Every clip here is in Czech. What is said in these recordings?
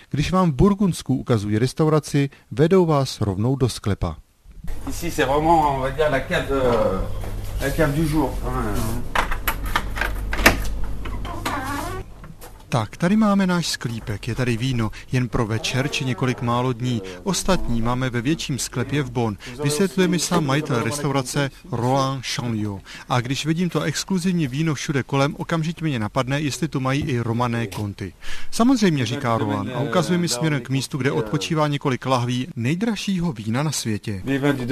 Když vám v Burgundsku ukazují restauraci, vedou vás rovnou do sklepa. Ici c'est vraiment, on va dire, la cave du jour. Tak, tady máme náš sklípek, je tady víno jen pro večer či několik málo dní. Ostatní máme ve větším sklepě v Bonn. Vysvětluje mi sám majitel restaurace Roland Chanliot. A když vidím to exkluzivní víno všude kolem, okamžitě mě napadne, jestli tu mají i romané konty. Samozřejmě, říká Roland a ukazuje mi směrem k místu, kde odpočívá několik lahví nejdražšího vína na světě.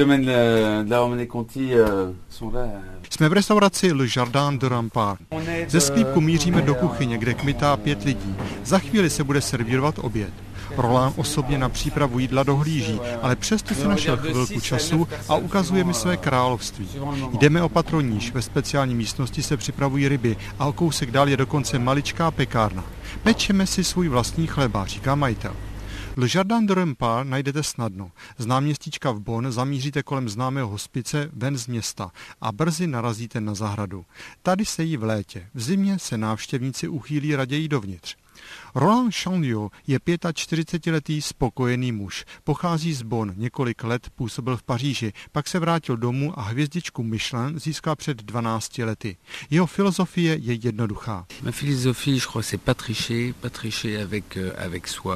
Jsme v restauraci Le Jardin de Rampart. Ze sklípku míříme do kuchyně, kde kmitá 5 lidí. Za chvíli se bude servírovat oběd. Roland osobně na přípravu jídla dohlíží, ale přesto se našel chvilku času a ukazuje mi své království. Jdeme o patro níž, ve speciální místnosti se připravují ryby a o kousek dál je dokonce maličká pekárna. Pečeme si svůj vlastní chleba, říká majitel. Le Jardin de Rampart najdete snadno. Z náměstíčka v Bonn zamíříte kolem známého hospice ven z města a brzy narazíte na zahradu. Tady se jí v létě, v zimě se návštěvníci uchýlí raději dovnitř. Roland Chanliot je 45letý spokojený muž. Pochází z Bonn, několik let působil v Paříži, pak se vrátil domů a hvězdičku Michelin získal před 12 lety. Jeho filozofie je jednoduchá. Ma philosophie, je crois, c'est pas tricher avec soi.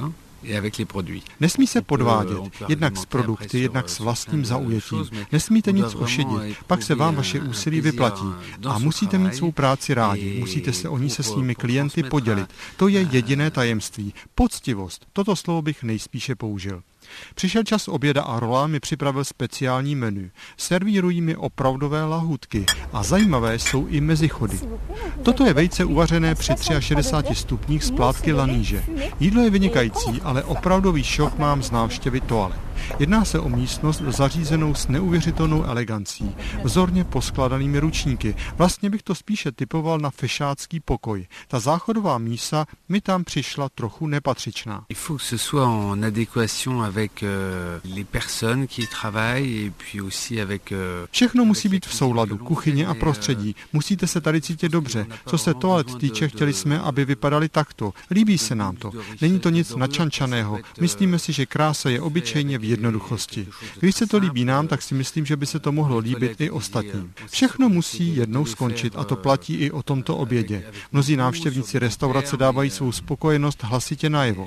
Nesmí se podvádět, jednak s produkty, jednak s vlastním zaujetím. Nesmíte nic ošidit, pak se vám vaše úsilí vyplatí. A musíte mít svou práci rádi, musíte se o ní se svými klienty podělit. To je jediné tajemství. Poctivost, toto slovo bych nejspíše použil. Přišel čas oběda a Roland mi připravil speciální menu. Servírují mi opravdové lahůdky a zajímavé jsou i mezichody. Toto je vejce uvařené při 63 stupních z plátky laníže. Jídlo je vynikající, ale opravdový šok mám z návštěvy toalet. Jedná se o místnost zařízenou s neuvěřitelnou elegancí, vzorně poskládanými ručníky. Vlastně bych to spíše typoval na fešácký pokoj. Ta záchodová mísa mi tam přišla trochu nepatřičná. Il faut que ce soit en adéquation avec les personnes qui travaillent et puis aussi avec Všechno musí být v souladu, kuchyně a prostředí. Musíte se tady cítit dobře. Co se toalet týče, chtěli jsme, aby vypadaly takto. Líbí se nám to. Není to nic načančaného. Myslíme si, že krása je obyčejně v jednoduchosti. Když se to líbí nám, tak si myslím, že by se to mohlo líbit i ostatním. Všechno musí jednou skončit a to platí i o tomto obědě. Mnozí návštěvníci restaurace dávají svou spokojenost hlasitě najevo.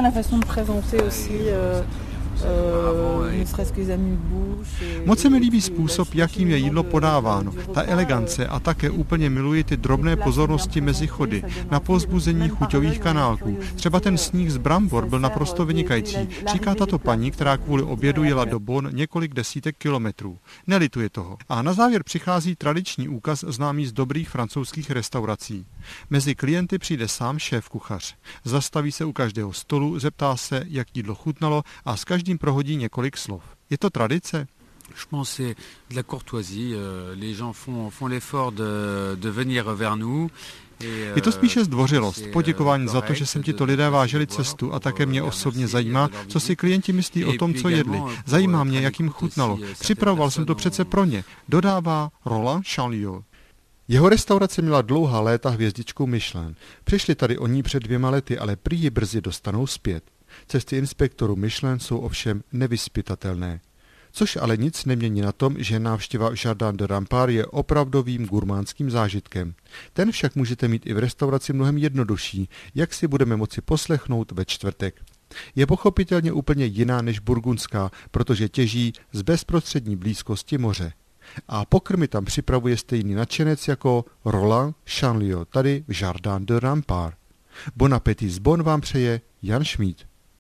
Moc se mi líbí způsob, jakým je jídlo podáváno, ta elegance a také úplně miluji ty drobné pozornosti mezi chody, na povzbuzení chuťových kanálků. Třeba ten sníh z brambor byl naprosto vynikající, říká tato paní, která kvůli obědu jela do Bonn několik desítek kilometrů. Nelituje toho. A na závěr přichází tradiční úkaz známý z dobrých francouzských restaurací. Mezi klienty přijde sám šéfkuchař. Zastaví se u každého stolu, zeptá se, jak jídlo chutnalo a s každým prohodí několik slov. Je to tradice? Je pense c'est de la courtoisie. Les gens font l'effort de venir vers nous. Je to spíše zdvořilost, poděkování za to, že jsem tito lidé vážili cestu a také mě osobně zajímá, co si klienti myslí o tom, co jedli. Zajímá mě, jak jim chutnalo. Připravoval jsem to přece pro ně, dodává Roland Chanliot. Jeho restaurace měla dlouhá léta hvězdičku Michelin. Přišli tady o ní před 2 lety, ale prý ji brzy dostanou zpět. Cesty inspektorů Michelin jsou ovšem nevyzpytatelné. Což ale nic nemění na tom, že návštěva Jardin de Rampart je opravdovým gurmánským zážitkem. Ten však můžete mít i v restauraci mnohem jednodušší, jak si budeme moci poslechnout ve čtvrtek. Je pochopitelně úplně jiná než burgundská, protože těží z bezprostřední blízkosti moře. A pokrmy tam připravuje stejný nadšenec jako Roland Chanliot tady v Jardin de Rampart. Bon appétit z Bonn vám přeje Jan Šmíd.